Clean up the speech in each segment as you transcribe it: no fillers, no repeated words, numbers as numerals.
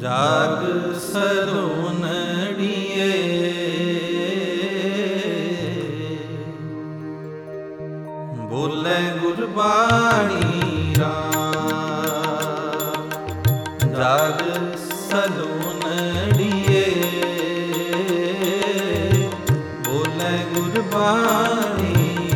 जाग सलोनड़िए बोले गुरबाणी राम। जाग सलोनड़िए बोले गुरबाणी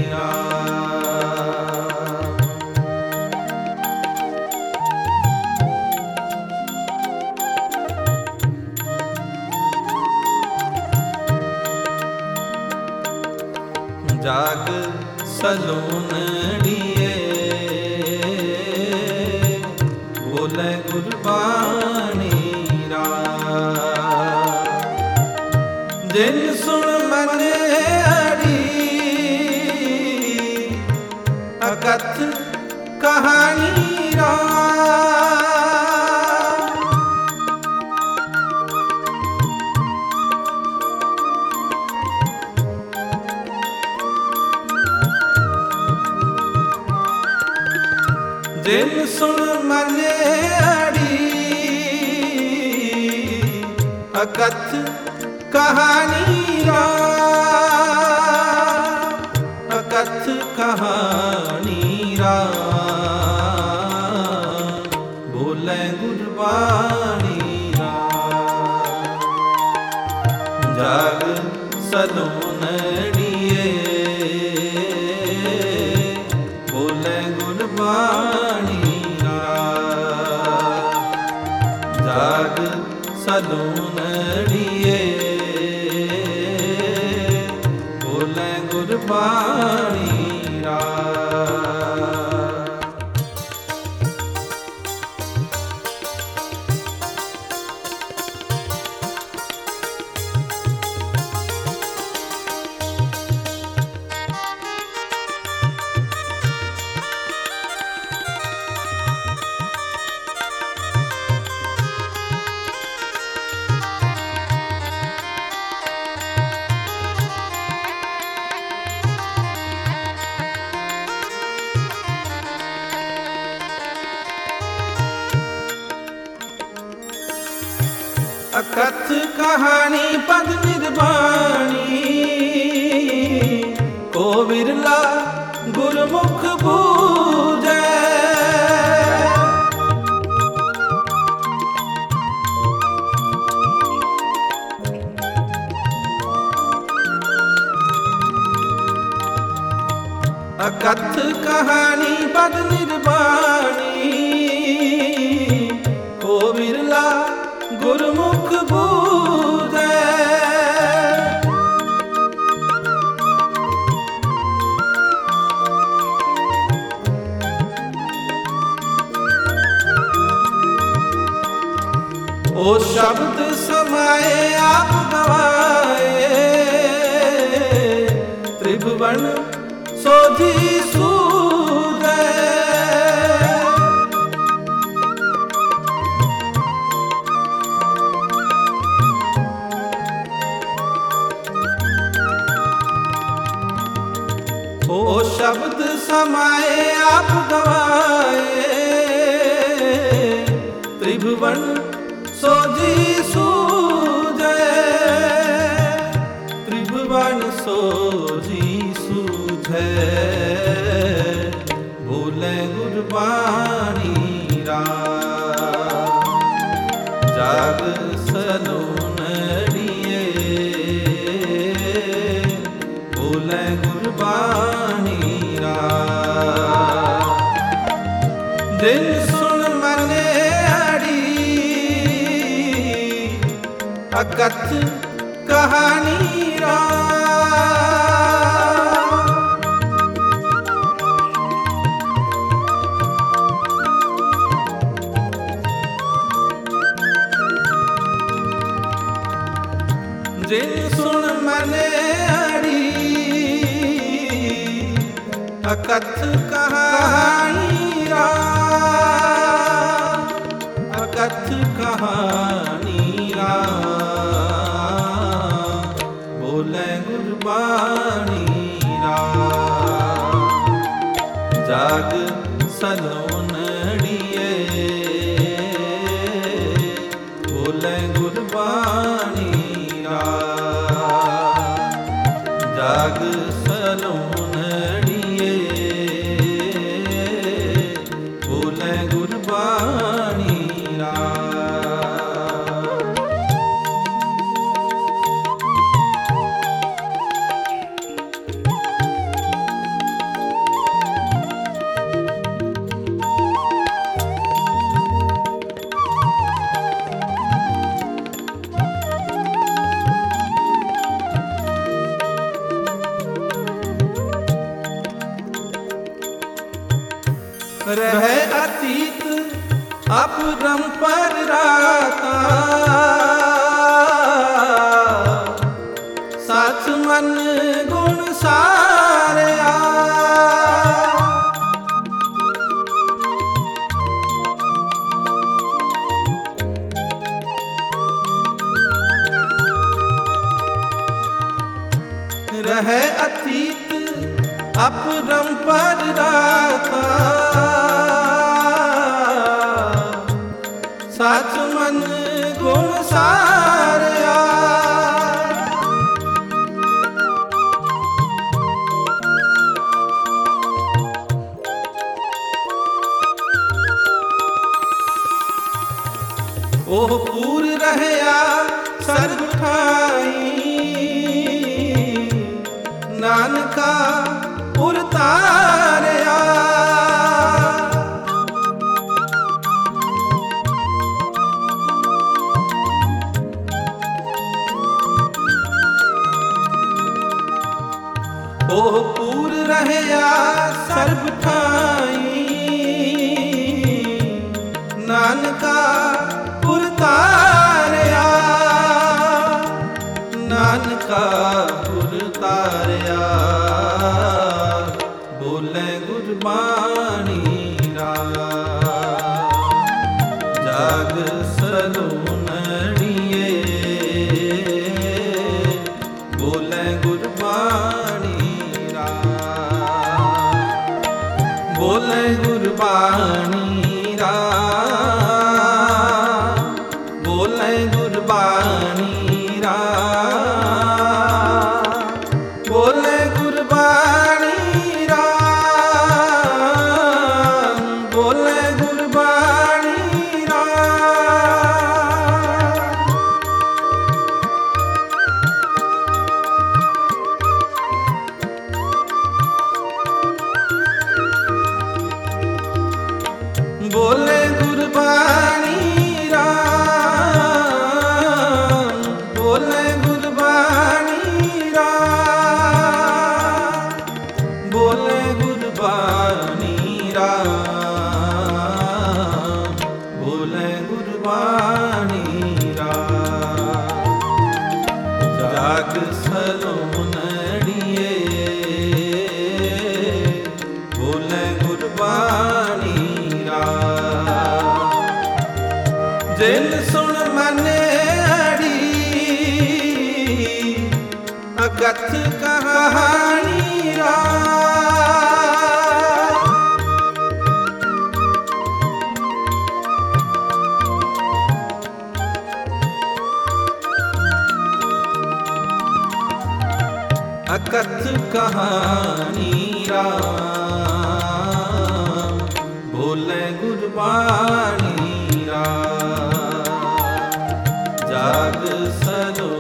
जाग सलोनड़िए बोले गुरबाणी राम। जिन सुन मने अड़ी अकथ कहानी राम। जिन सुन मने अड़ी अकथ कहानी राम। अकथ कहानी राम बोले गुरबाणी राम। जाग सलोनड़िए बोले गुरबाणी जाग सलोनड़िए बोले गुरबाणी अकथ कहानी पद निर्वाणी को विरला गुरमुख बूझे। अकथ कहानी पद निर्वाणी को विरला गुरमुख बूझे। ओ शब्द समाए आप गवाए त्रिभुवन सोधी सूझे। ओ शब्द समाए आप गवाए त्रिभुवन सोजी सूझे। त्रिभुवन सोजी सूझे बोले गुरबाणी राम। जाग सलोनड़िए बोले गुरबाणी राम। दिन सुन मने अड़ी अकथ कहानी राम। जिन सुन मने अड़ी अकथ कहानी राम। अकथ कहानी राम बोले गुरबाणी राम। जाग सलोनड़िए जाग सलोनड़िए बोले गुरबाणी रहे अतीत अपरंपर राता सच मन गुण सारया रहे अतीत अपरंपर राता सच मन गुण सारया ओह पूर रहया सर्ब ठाई नानका पुर तारया ओह पूर रहया सर्ब ठाई नानका पुर तारया नानका पुर तारया बोले गुरबाणी जाग सलोनड़िए बोले गुरबाणी बोले गुरबाणी बोले गुरबाणी बोले गुरबाणी बोले गुरबाणी बोले गुरबाणी बोले गुरबाणी बोले गुरबाणी बोले गुरबाणी जाग सलोनड़िए बोले गुरबाणी जिन सुन मने अड़ी अगथ कहानी अकथ कहानी बोले गुरबाणी जाग सलो